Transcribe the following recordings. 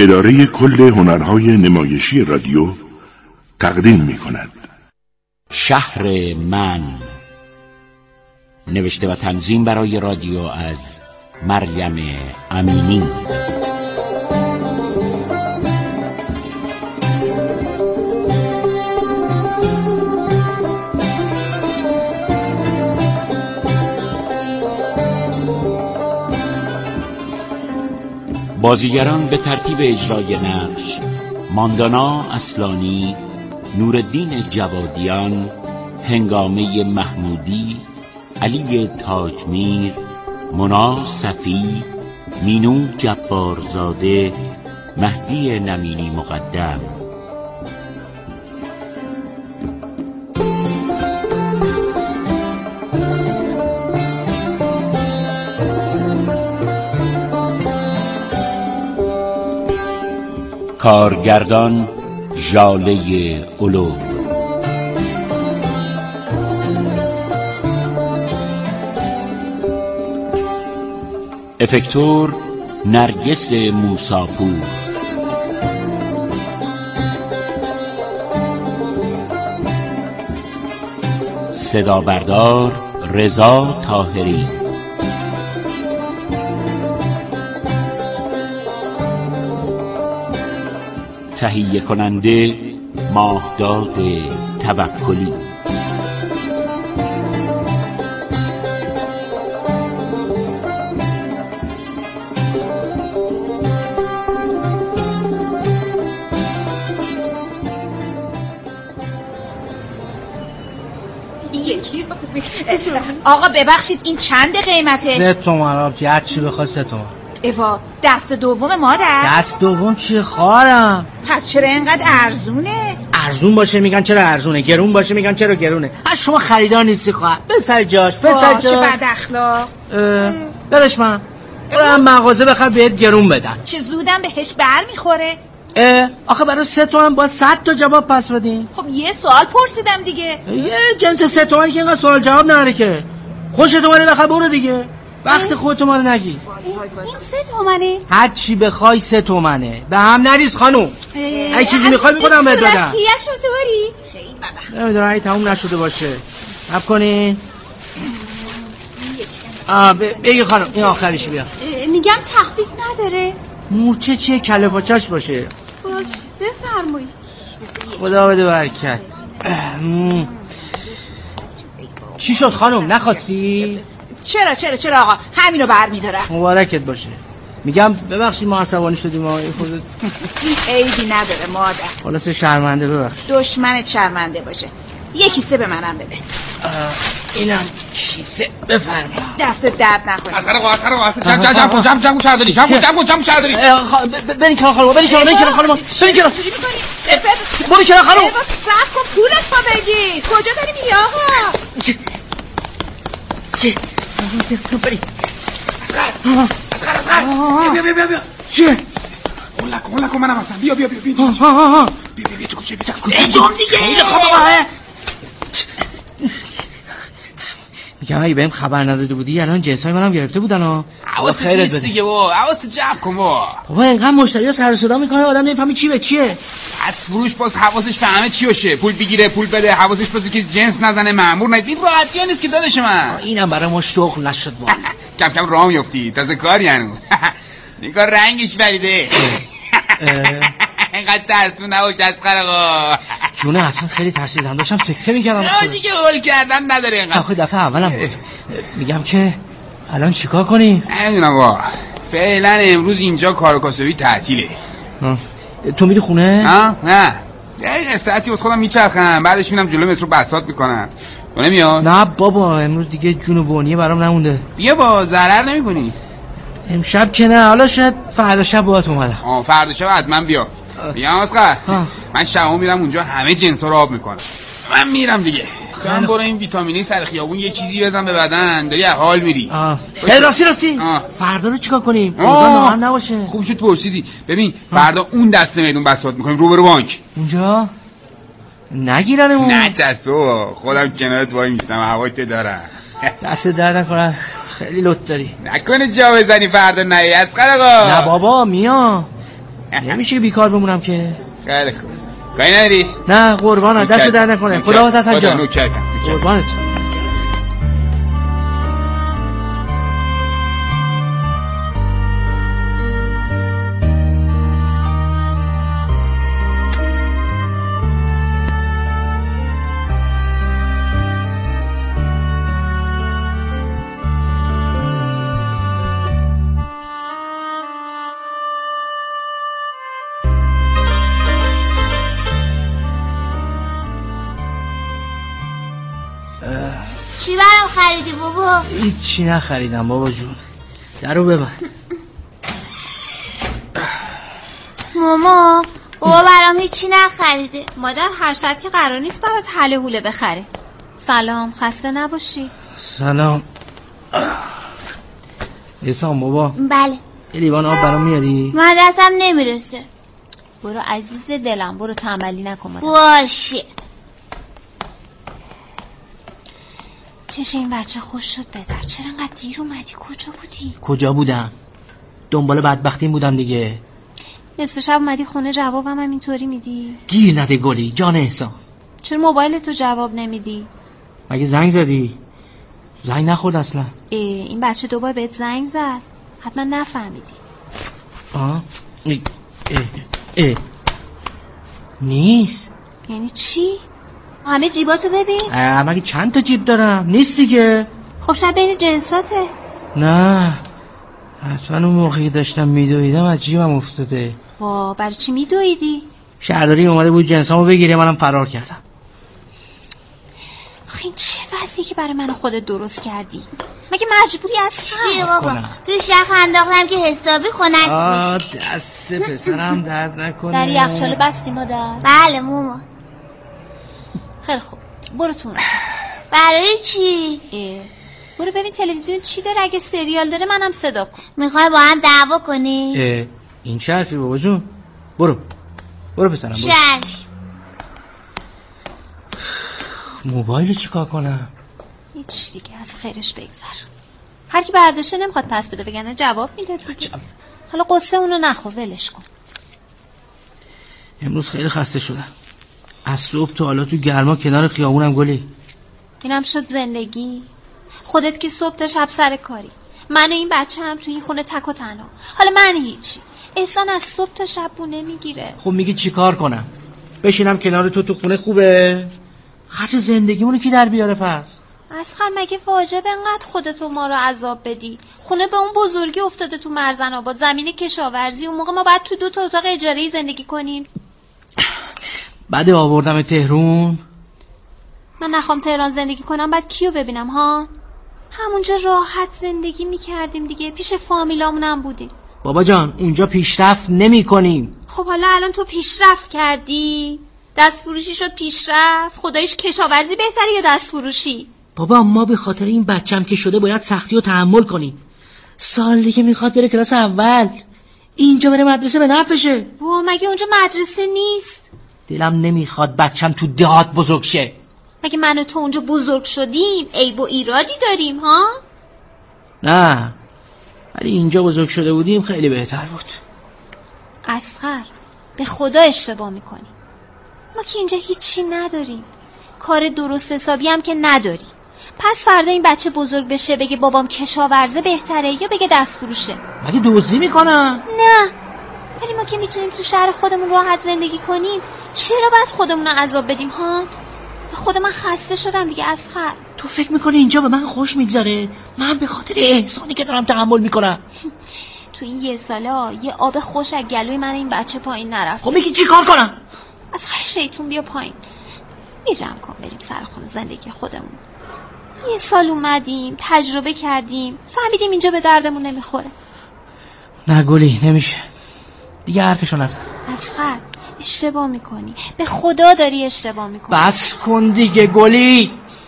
اداره کل هنرهای نمایشی رادیو تقدیم می‌کند. شهر من، نوشته و تنظیم برای رادیو از مریم امینی. بازیگران به ترتیب اجرای نقش: ماندانا اصلانی، نورالدین جوادیان، هنگامه محمودی، علی تاجمیر، مونا صفی، مینو جبارزاده، مهدی نمینی مقدم. کارگردان ژاله اولو. افکتور نرگس موساپور. صدا بردار رضا طاهری. تهیه کننده ماهداد توکلی. آقا ببخشید این چند قیمته؟ 3 تومن آبجی، هر چی بخواد 3 تومن. ایوا دست دوم مادر؟ دست دوم چیه خواهرم؟ پس چرا اینقدر ارزونه؟ ارزون باشه میگن چرا ارزونه، گرون باشه میگن چرا گرونه. از شما خریدار نیستی خواهر. بسر جاش بسر جاش. چه بد اخلاق. بدش من برم مغازه بخر بهت گرون بدن. چه زودم بهش بر میخوره. آخه برای 3 تومن با 100 تا جواب پس بدین. خب یه سوال پرسیدم دیگه. یه جنس 3 تومن که اینقدر سوال جواب نره که. خوشت اومده بخر برو دیگه. وقت خودت ما رو نگی. این 3 تومنه؟ هر چی بخوای 3 تومنه. به هم نریز خانوم. اگه چیزی میخوای میخودم بهت بدم. صورتیشو داری؟ خیلی بد اخلاق. نمیدونم اگه تموم نشده باشه. حب کنین. بگی خانم این آخریش بیا. میگم تخفیف نداره. مورچه چیه کله پاچش باشه. باش بفرمایید. خدا بده برکت. چی شد خانم نخواستی؟ چرا آقا همینو برمیدارم. مبارکت باشه. میگم ببخشید ما عصبانی شدیم آقا خودت. عیبی نداره مادر. خلاص شرمنده ببخش. دشمنت شرمنده باشه. یه کیسه به منم بده. اینم کیسه بفرما. دست درد نکنه. اصلا جمع شهرداری. برین کنار خانم. برین کنار خانم. صبر کن پولت پا بگی. کجا داری میری آقا؟ چه؟ بریم. اصغر. بیا. چیه؟ اون لکو منم هستم. بیا. بیا تو کوچه بیا. اجام دیگه. خیلی خوبه. میگم اگه بهم خبر نداده بودی الان جنسای منم گرفته بودن ها. حواست نیست دیگه بابا. حواست جمع کن بابا اینقدر مشتری‌ها سر و صدا میکنه آدم نمیفهمی چی به چیه. از فروش باز حواسش به همه چی باشه. پول بگیره پول بده. حواسش باشه که جنس نزنه مأمور نه. این راحتی نیست که داداش من. اینم برای ما شغل نشد بابا. کم راه میافتی. تازه کاری هنوز. نگاه رنگش بریده. اینقدر ترسون نباش اصغر آقا. جونه اصلا خیلی ترسیدم داشتم سکته میکردم. دیگه هول کردن نداره اینقدر. آخه دفعه اولم بود. میگم که الان چیکار کنی؟ نمیدونم با فعلا امروز اینجا کار کاسبی تعطیله. تو میری خونه؟ نه یه ساعتی واسه خودم میچرخم بعدش میرم جلو مترو بساط میکنم. تو نمیاد؟ نه بابا امروز دیگه جون و بونیه برام نمونده. بیا با ضرر نمیکنی. امشب که نه حالا شاید فردا شب باهات اومدم. فردا شب حتما بیا. میگم اصغر من شبا میرم اونجا همه جنسا رو آب میکنم. من میرم دیگه. تو برو این ویتامینی سر خیابون یه چیزی بزن به بدن داری از حال میری. راستی فردا رو چیکار کنیم؟ روزا نباشه. خوب شد پرسیدی. ببین فردا اون دست میدون بساط میکنیم روبرو بانک. اونجا نگیرنمون. نه ترس بابا خودم کنارت وای میستم هوایت دارم. دست درد نکنه خیلی لط داری. نکنه جا بزنی فردا نهی اصغر آقا. نه بابا میام. نمیشه بیکار بمونم که. خیلی خوب. کاری نداری؟ نه قربانت، دست در نکنه. خداحافظ حسن جان. نوکرتم. قربانت. چی برام خریدی بابا؟ هیچی نخریدم بابا جون. درو ببند. ماما بابا برام هیچی نخریده. مادر هر شب که قرار نیست برات حله حوله بخره. سلام، خسته نباشی. سلام. احسان بابا. بله. یه لیوان آب برام میاری؟ من دستم نمیرسه. برو عزیز دلم، برو تنبلی نکن مادر. باشه. چشه این بچه خوش شد پدر. چرا انقدر دیر اومدی؟ کجا بودی؟ کجا بودم؟ دنبال بدبختیم بودم دیگه. نصف شب اومدی خونه جوابم هم اینطوری میدی؟ گیر نده گلی جان احسان. چرا موبایل تو جواب نمیدی؟ مگه زنگ زدی؟ زنگ نخورد اصلا. این بچه دوبار بهت زنگ زد، حتما نفهمیدی. نیست. یعنی چی؟ همه جیباتو ببین. مگه چند تا جیب دارم؟ نیست دیگه. خب شاید بین جنساته. نه حتما اون موقعی داشتم میدویدم از جیبم افتاده. برای چی میدویدی؟ شهرداری اومده بود جنسامو بگیره، منم فرار کردم. این چه وضعی که برای من خودت درست کردی؟ مگه مجبوری از بیا بابا تو شخ انداختم که حسابی خنک باشی. دست پسرم درد نکنه. در یخچال بستی مادر؟ بله ماما. خیلی خوب برو تو. برای چی؟ برو ببین تلویزیون چی داره، اگه سریال داره منم صدا کن. میخوای با هم دعوا کنی؟ این چه حرفی بابا جون؟ برو پسرم برو. چشم. موبایل چیکار کنم؟ هیچ دیگه، از خیرش بگذر. هر کی برداشته نمیخواد پس بده، بگنه جواب میده دیگه. حالا قصه اونو نخو، ولش کن. امروز خیلی خسته شدم. از صبح تا حالا تو گرما کنار خیابونم گلی. اینم شد زندگی. خودت که صبح تا شب سر کاری، من و این بچه هم تو این خونه تک و تنها. حالا من هیچی. احسان از صبح تا شب بونه میگیره. خب میگی چی کار کنم؟ بشینم کنار تو خونه خوبه؟ خرج زندگیمونو کی در بیاره پس؟ اسخر مگه واجب انقدر خودتو ما رو عذاب بدی؟ خونه به اون بزرگی افتاده تو مرزن آباد، زمین کشاورزی. اون موقع ما باید تو 2 اتاق اجاره‌ای زندگی کنیم. بعد آوردم تهرون. من نخوام تهران زندگی کنم بعد کیو ببینم ها؟ همونجا راحت زندگی میکردیم دیگه، پیش فامیلامونم بودیم. بابا جان اونجا پیشرفت نمی کنیم. خب حالا الان تو پیشرفت کردی؟ دست فروشی شد پیشرفت؟ خداییش کشاورزی بهتره یا دست فروشی؟ بابا ما به خاطر این بچم که شده باید سختی رو تحمل کنیم. سال دیگه میخواد بره کلاس اول، اینجا بره مدرسه به نفعشه. مگه اونجا مدرسه نیست؟ دلم نمیخواد بچم تو دهات بزرگ شه. مگه من و تو اونجا بزرگ شدیم عیب و ایرادی داریم ها؟ نه ولی اینجا بزرگ شده بودیم خیلی بهتر بود. اصغر به خدا اشتباه میکنی. ما که اینجا هیچی نداریم، کار درست حسابی هم که نداری. پس فردا این بچه بزرگ بشه بگه بابام کشاورزه بهتره یا بگه دست فروشه؟ مگه دزدی میکنم؟ نه ولی ما که میتونیم تو شهر خودمون راحت زندگی کنیم، چرا باید خودمون رو عذاب بدیم ها؟ به خود من خسته شدم دیگه. اصغر تو فکر میکنی اینجا به من خوش میگذره؟ من به خاطر احسانی که دارم تحمل میکنم. تو این 1 ساله یه آب خوش از گلوی من این بچه پایین نرفت. خب میگی چی کار کنم؟ از خیلی شیطون بیا پایین، یه جمع کن بریم سر خونه زندگی خودمون. 1 سال اومدیم تجربه کردیم، فهمیدیم اینجا به دردمون نمیخوره. نه گلی نمیشه دیگه، حرفشو نزن. اصغر اشتباه میکنی، به خدا داری اشتباه میکنی. بس کن دیگه گلی.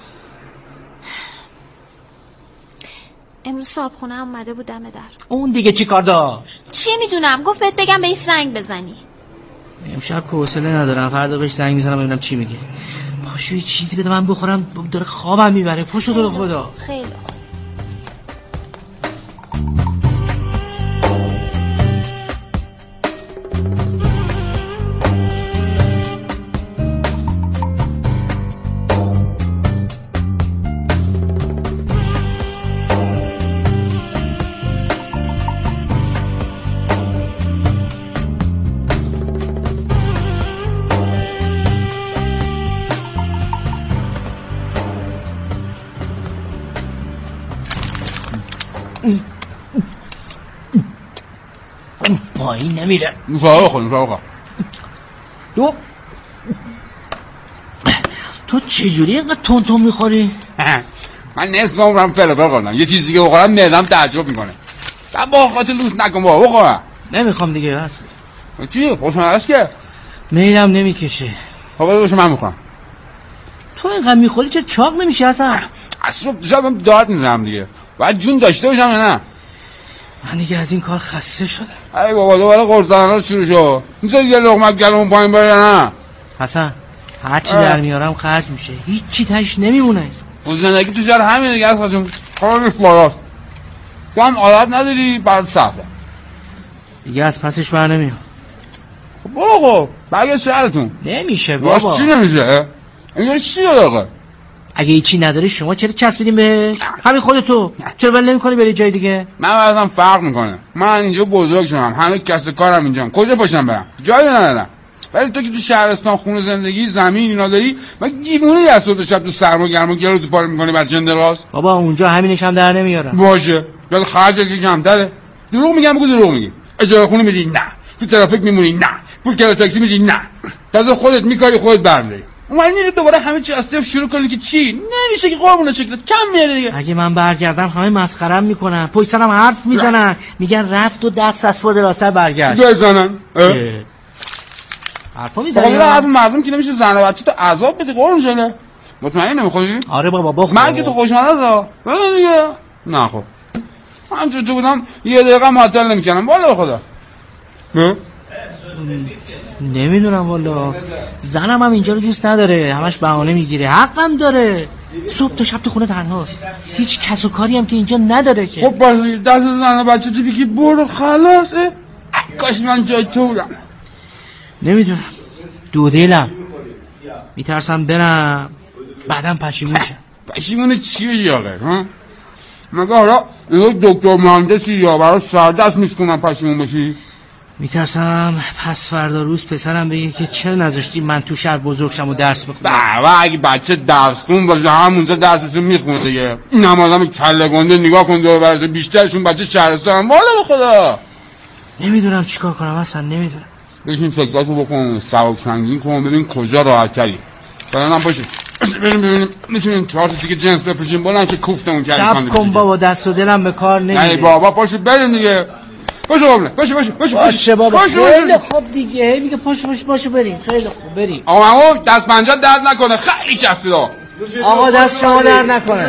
امروز صاحبخونه هم اومده بود دم در. اون دیگه چی کار داشت؟ چی میدونم، گفت بهت بگم بهش زنگ بزنی. امشب حوصله ندارم، فردا بهش زنگ میزنم ببینم چی میگه. پاشو یه چیزی بده من بخورم، داره خوابم میبره. پاشو تو رو خدا. خیلی خوب. پایین نمیره. نوشابه بخور. تو چجوری اینقدر تون میخوری؟ من نصف عمرم فلافل خوردم، یه چیزی که بخورم معده‌م تعجب میکنه. من با خاطر لوس نکن بابا، بخورم. نمیخوام دیگه بس. چی؟ خوشمزه است که؟ میلم نمیکشه. خب بذار من میخوام. تو اینقدر میخوری چه چاق نمیشه اصلا؟ اصلا شبم داد میزنم دیگه. باید جون داشته باشم یا نه؟ من دیگه از این کار خسته شدم. ای بابا دوباره قرص زدن شروع شد. میذاری یه لقمه گلوم پایین بره یا نه؟ حسن هرچی در میارم خرج میشه، هیچی تاش نمیمونه. زندگی تو شهر همینه دیگه از خواستم خواهیش بالاست. تو هم عادت نداری بعد سخته دیگه، از پسش بر نمیاد. خب بگه شهرتون نمیشه بابا. چی نمیشه؟ اینجا چی داره؟ اگه هیچی نداری شما چرا چسبیدیم به همین خودتو؟ چرا ول نمی‌کنی بری جای دیگه؟ من واسم فرق میکنه. من اینجا بزرگ شدم، همه کسب کارم اینجام، کجا پاشم برم؟ جایی ندارم. ولی تو که تو شهرستان خونه زندگی زمین اینا داری، من دیوونه از صبح تا شب تو سرما گرما گلو تو پاره میکنی بعد جندراس. بابا اونجا همینش هم در نمیارم. باشه ولی خرجت که کمتره. دروغ میگم بگو دروغ میگی. اجاره خونه میدی؟ نه. تو ترافیک میمونی؟ نه. پول کرایه تاکسی میدی؟ نه. تازه خودت میکاری خودت برمی‌داری. اون میره دوباره همه چی از صفر شروع کنی که چی؟ نمیشه که قربون شکلت کم میاره دیگه. اگه من برگردم همه مسخره‌ام میکنن، پشت سرم حرف میزنن، میگن رفت و دست از پا دراستر برگشت. بزنن. حرفا میزنن. والا از مردم که نمیشه زن و بچه تو عذاب بدی قربون شله. مطمئنی نمیخوری؟ آره بابا بخور. من که تو خوشمزه است. دیگه. نه خب. من تو بودم یه دقیقه معطل نمیکنم والا به خدا. نمیدونم والا. زنم هم اینجا رو دوست نداره، همش بهانه میگیره. حقم داره. صبح تا شب تو خونه تنهاست، هیچ کس و کاری هم که اینجا نداره که. خب پس دست زن و بچه تو بگی برو خلاصه. کاش من جای تو بودم. نمیدونم، دو دلم، میترسم برم بعدم پشیمون شم. پشیمون چی بشی آقا؟ مگه حالا این دکتر مهندسی یا برای سردست میسکنم پشیمون بشی؟ میترسم پس فردا روز پسرم بگه که چرا نذاشتی من تو شهر بزرگ شم و درس بخونم. بابا اگه بچه درس خون باشه همونجا درسشو میخونه دیگه. این هم آدم کله گنده نگاه کن دور برده، بیشترشون بچه شهرستان. والا به خدا نمیدونم چیکار کنم اصلا، نمیدونم. بشین فکراتو بکن، سبک سنگین کن، ببین کجا راحت تری. فلان باشه ببینیم میتونیم 4 تا دیگه جنس بپوشیم بلند که کوفتمون کردیم. صبر کن بابا، دست و دلم به کار نمیره. نه بابا پاشو بریم دیگه. پاشو قبله باشه بابا خیلی خوب دیگه. میگه پاشو بریم. خیلی خوب بریم. آقا دست پنجه درد نکنه، خیلی کسبیده. آقا دست شما درد نکنه.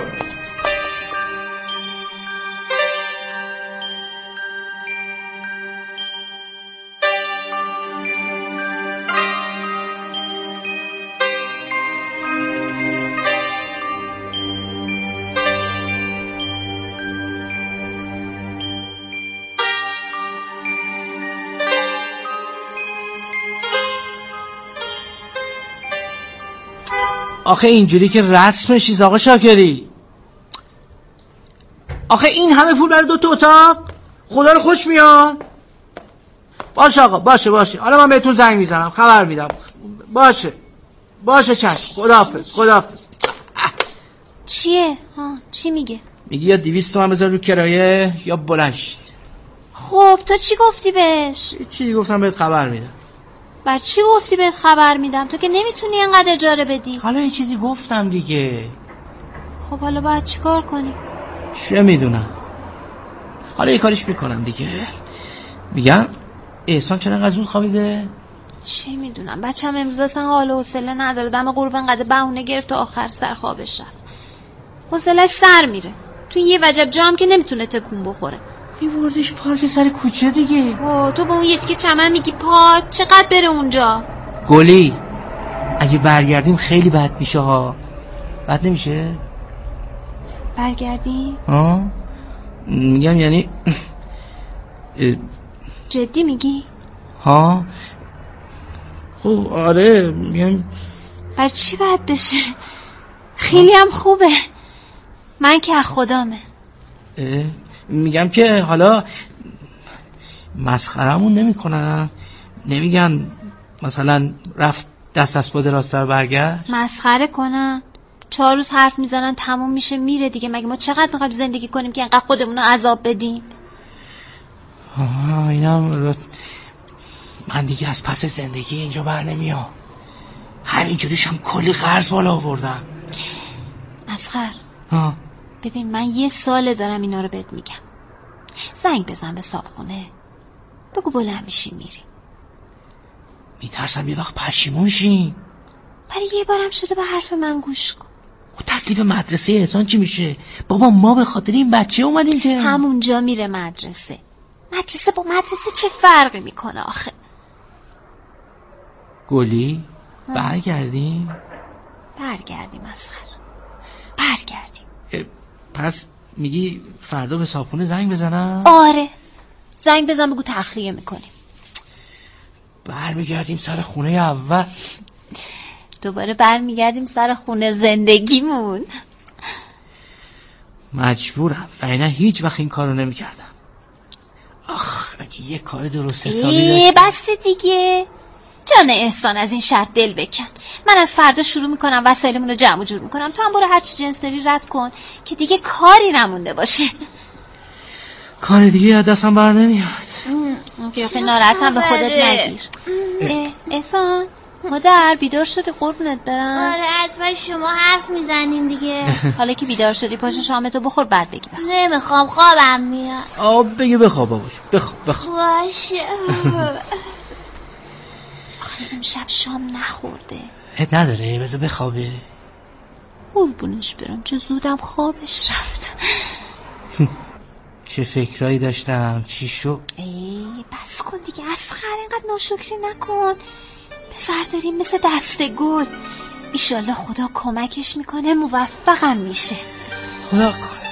آخه اینجوری که رسمش نیست آقا شاکری. آخه این همه پول برای 2 تا اتاق خدا رو خوش میاد. باشه آقا باشه. حالا من بهتون زنگ میزنم خبر میدم. باشه چشم. خداحافظ. چیه؟ چی میگه؟ میگه یا 200 تومن بذار رو کرایه یا بلند شید. خب تو چی گفتی بهش؟ چی گفتم بهت خبر میدم. بر چی گفتی بهت خبر میدم؟ تو که نمیتونی اینقدر اجاره بدی. حالا یه چیزی گفتم دیگه. خب حالا باید چی کار کنی؟ چه میدونم. حالا یه کاریش میکنم دیگه. میگم احسان چرا انقدر زود خوابیده؟ چی میدونم، بچه‌م امروز اصلا حال و حوصله نداره. دم غروب انقدر بهونه گرفت و آخر سر خوابش رفت. حوصله‌اش سر میره. تو یه وجب جام که نمیتونه تکون بخوره. میبردش پارک سر کوچه دیگه. تو با اون یه تیکه چمن میگی پارک؟ چقدر بره اونجا؟ گلی اگه برگردیم خیلی بد میشه ها. بد نمیشه؟ برگردیم؟ میگم یعنی جدی میگی؟ ها خب آره میگم. بر چی بد بشه؟ خیلی هم خوبه. من که از خدامه. میگم که حالا مسخرمون نمیکنن، نمیگن مثلا رفت دست از پا دراستر برگشت. مسخره کنن؟ 4 روز حرف میزنن تموم میشه میره دیگه. مگه ما چقدر میخوایم زندگی کنیم که اینقدر خودمون رو عذاب بدیم؟ اینم من دیگه از پس زندگی اینجا بر نمیام. همینجوریش هم کلی قرض بالا آوردم. اصغر ببین من 1 ساله دارم اینا رو بهت میگم. زنگ بزن به صابخونه، بگو بلند میشی میری. میترسم یه وقت پشیمون شی. برای یه بارم شده به حرف من گوش کن. تکلیف مدرسه احسان چی میشه؟ بابا ما به خاطر این بچه اومدیم که همونجا میره مدرسه. مدرسه با مدرسه چه فرقی میکنه آخه؟ گلی برگردیم اصغر، برگردیم. پس میگی فردا به صابخونه زنگ بزنم؟ آره زنگ بزن بگو تخلیه میکنیم. برمیگردیم سر خونه اول. دوباره برمیگردیم سر خونه زندگیمون. مجبورم وگرنه هیچ وقت این کارو نمیکردم. آخ اگه یه کار درست حسابی داشتم. بس دیگه جان احسان از این شرط دل بکن. من از فردا شروع میکنم وسایلمون رو جمع و جور میکنم. تو هم برو هرچی جنس داری رد کن که دیگه کاری نمونده باشه. کار دیگه از دستم بر نمیاد. قیافه ناراحتم به خودت نگیر. احسان مادر بیدار شدی قربونت برم؟ آره از شما حرف میزنین دیگه. حالا که بیدار شدی پاشو شامتو بخور بعد بگی بخواب. نمیخوام خوابم میاد. بگی بخواب باباشو بخواب. باشه. آخه امشب شام نخورده. حد نداره بذار بخوابه. قربونش برم چه زودم خوابش رفت. چه فکرایی داشتم چی شو؟ بس کن دیگه اصغر اینقدر ناشکری نکن. پسر داریم مثل دسته گل. ایشالله خدا کمکش میکنه موفقم میشه. خدا کنه.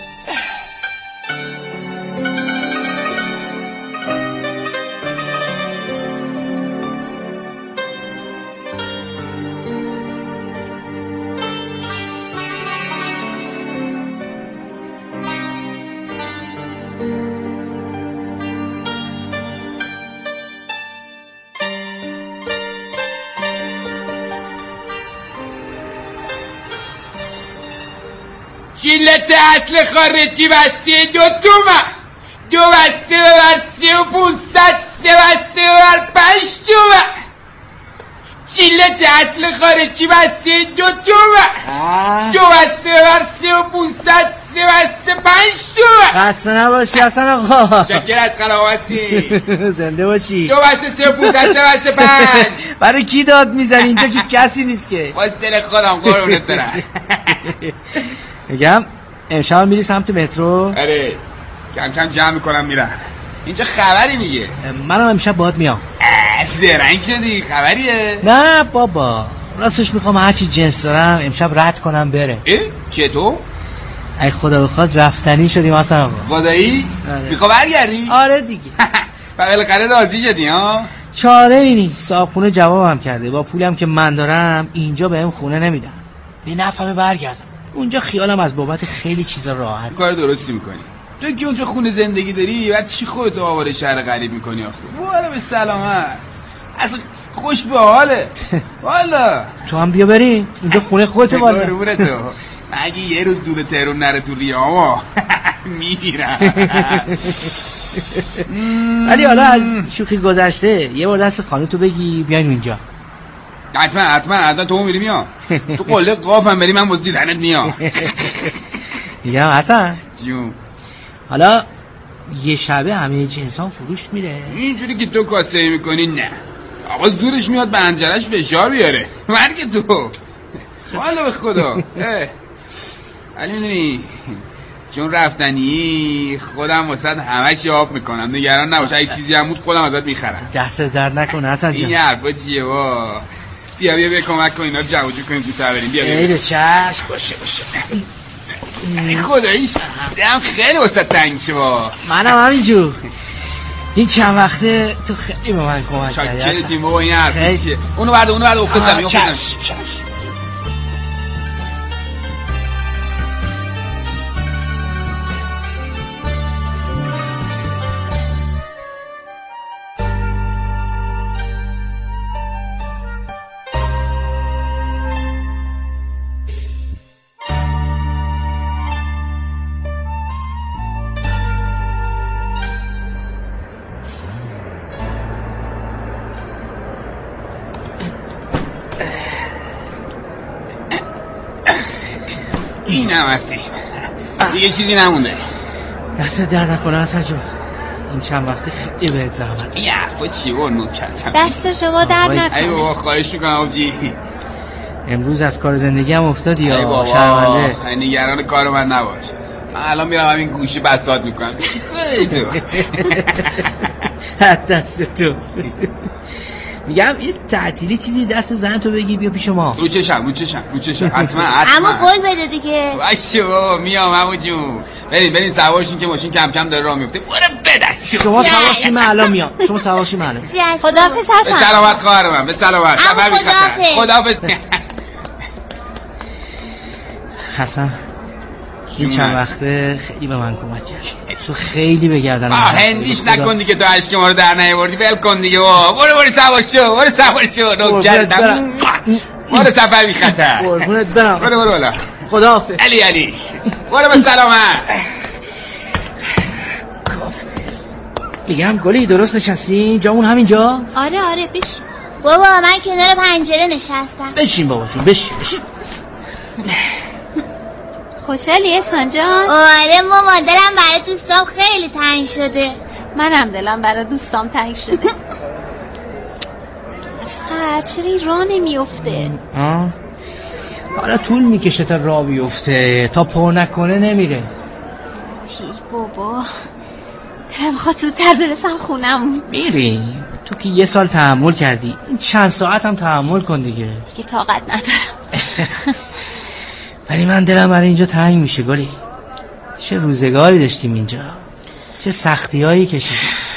جیلت اصل خارجی بسته 2 تومن. 2 بسته ببر 3500. 3 بسته ببر 5 تومن. جیلت اصل خارجی بسته 2 تومن. 2 بسته ببر 3500. 3 بسته 5 تومن. خسته نباشی حسن آقا. چکر از خلاق هستی. زنده باشی. 2 بسته 3500. 3 بسته 5. برای کی داد میزنی اینجا که کسی نیست که. باز دل خودم قربونت برم. میگم امشب میری سمت مترو؟ آره کم کم جمع میکنم میرم. اینجا خبری میگه؟ منم امشب باهات میام. زرنگ شدی خبریه؟ نه بابا راستش میخوام هرچی جنس دارم امشب رد کنم بره. چطور؟ ای خدا بخواد رفتنی شدیم اصلا. خدایی؟ میخوای برگردی؟ آره دیگه. بالاخره راضی شدی ها؟ چاره ای نیست. صاحبخونه جوابم کرده با پولم که من دارم اینجا بهم خونه نمیدن. به نفعم برگردم. اونجا خیالم از بابت خیلی چیزا راحت. کار درستی میکنی. تو که اونجا خونه زندگی داری بعد چی خودتو آواره شهر غریب میکنی آخه؟ والا به سلامت. اصلا خوش به حالت. والا تو هم بیا بریم اونجا خونه خودت. والا قربونت تو. اگه یه روز دود تهرون نره تو ریاما میرم. ولی حالا از شوخی گذشته یه بار دست خانوتو بگی بیاین اونجا. حتما تو میری میام. تو قله قافم بری من باز دیدنت میام. میگم حسن جون حالا یه شبه همه جنسان فروش میره؟ اینجوری که تو کاسه میکنی نه. آقا زورش میاد به انجرش فشار بیاره. مرگ تو والا به خدا. ولی میدونی چون رفتنی خودم واسه همش آب میکنم. نگران نباش اگه چیزی هم بود خودم ازت میخرم. دست درد نکنه حسن جان. این حرفا چیه با؟ بیا کمک کن اینا جمع جور کنیم تو بریم. بیا ای چشم. باشه خداییش دلم خیلی واسه تنگ شه با. منم همینجور. این چند وقته تو خیلی به من کمک کردی. چاکره تیم بابا این حرفا چیه؟ اونو برد افتاد زمین. چشم. این هم هستی دیگه چیزی نمونده. دست درد نکنه حسن جون، این چند وقت خیلی بهت زحمت. این حرفا چیه با نوکرتم؟ دست شما درد نکنه. ای بابا خواهش میکنم آبجی، امروز از کار زندگی هم افتادی یا؟ ای بابا شرمنده. نگران کار من نباش، من الان میرم همین گوشی بساط میکنم. دست تو میگم این تعطیلی چیزی دست زن تو بگی بیا پیش ما. رو چشم حتما. اما قول بده دیگه. باشه بابا میام عمو جون. برین سوارشین که ماشین کم کم داره راه میفته. برو بدست. شما سوارشین من الان میام. خداحافظ حسن. به سلامت خواهر من، به سلامت. سفر می‌خوام. خداحافظ. حسن این چند وقته خیلی به من کمک کرد. تو خیلی به گردنم هندیش نکن دیگه، تو اشک ما رو در نیاوردی. ول کن دیگه بابا. برو سوار شو. نوکرتم. برو سفر بی خطر. قربونت برم. برو بالا. خداحافظ. علی برو به سلامت. خب میگم گلی درست نشستی؟ جامون همینجا؟ آره بشین. بابا من کنار پنجره نشستم. بشین بابا جون، بشین. خوشحالی احسان جان؟ آره مامان، دلم برای دوستام خیلی تنگ شده. منم دلم برای دوستام تنگ شده. اسخر چرا این راه نمیفته؟ حالا طول میکشه تا راه بیفته، تا پر نکنه نمیره. هی بابا دلم میخواد زودتر برسم خونم. میری تو که 1 سال تحمل کردی، این چند ساعت هم تحمل کن دیگه طاقت ندارم. ولی من دلم برای اینجا تنگ میشه گلی. چه روزگاری داشتیم اینجا، چه سختی هایی کشیدیم.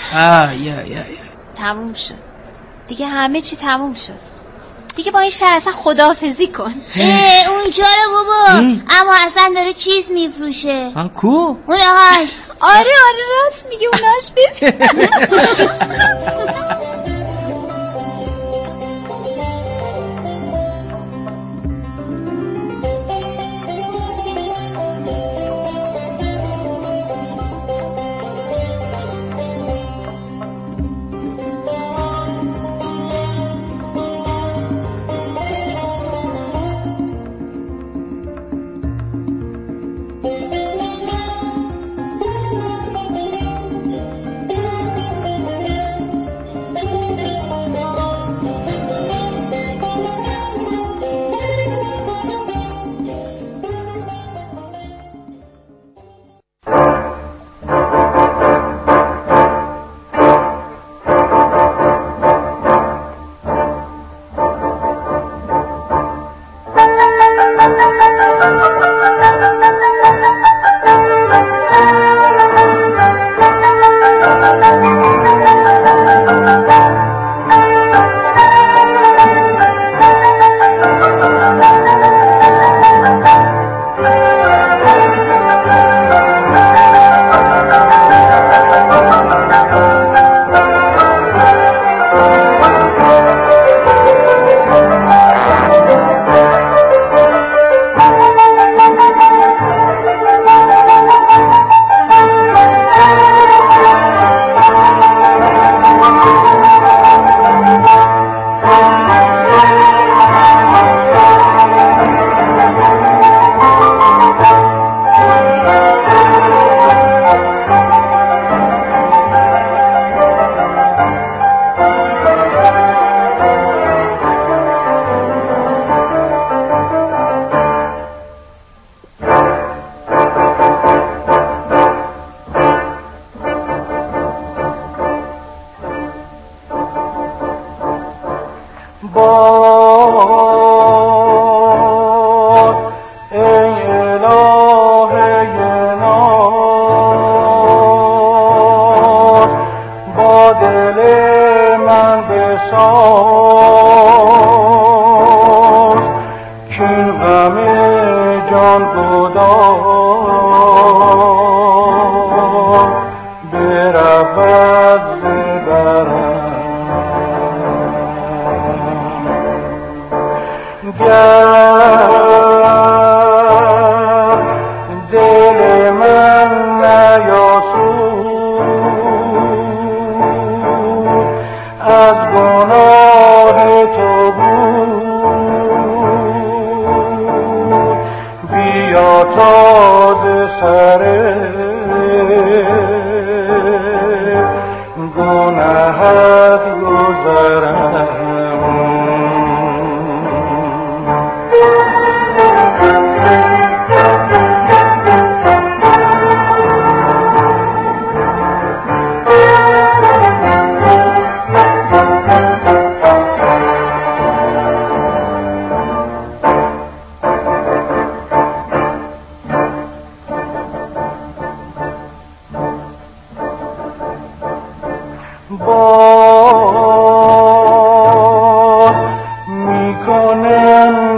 تموم شد دیگه، همه چی تموم شد دیگه. با این شهر اصلا خداحافظی کن. اونجا رو بابا. اما اصلا داره چیز میفروشه. کو؟ اونهاش. آره راست میگه، اونهاش ببین.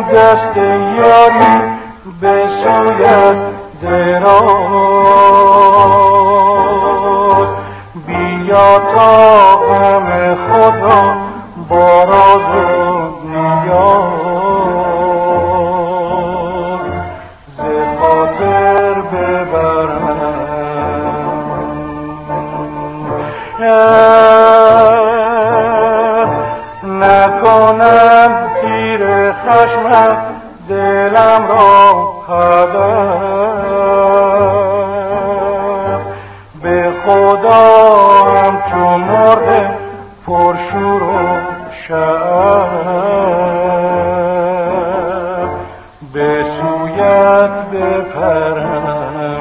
دست یاری به سویت دراز. بیا تا غم خود را با راز و نیاز ز خاطر ببرم. نکنم تیر خشمت دلم را هدف. به خدا همچون مرغ پرشور و شعف به سویت بپرم.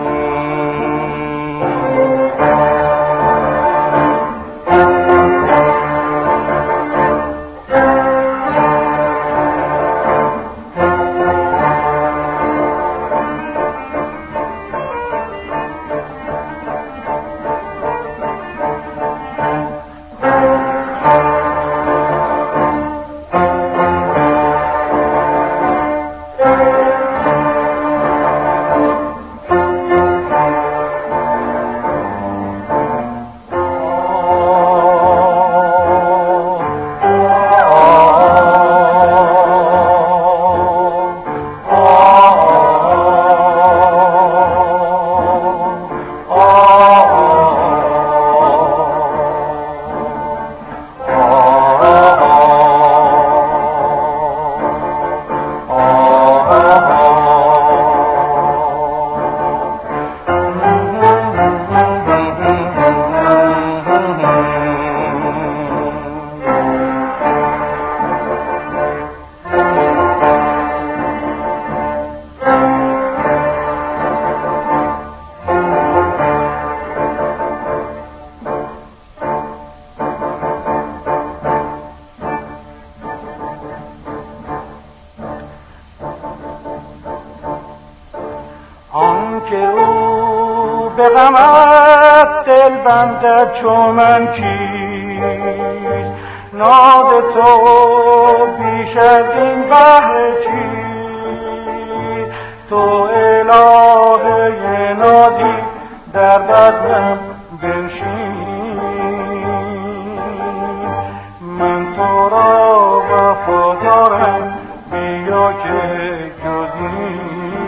که او به غمت دل بندد چون من کیست؟ ناد تو بیش از این بهر چیست؟ تو الهه نازی در بزمم بنشین. من تو را وفادارم، بیا که جز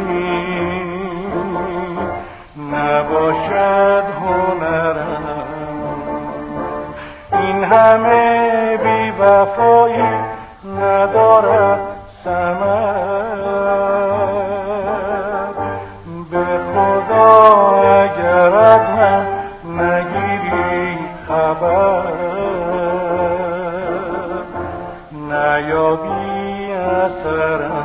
نباشد هنرم. این همه بی وفایی ندارد ثمر.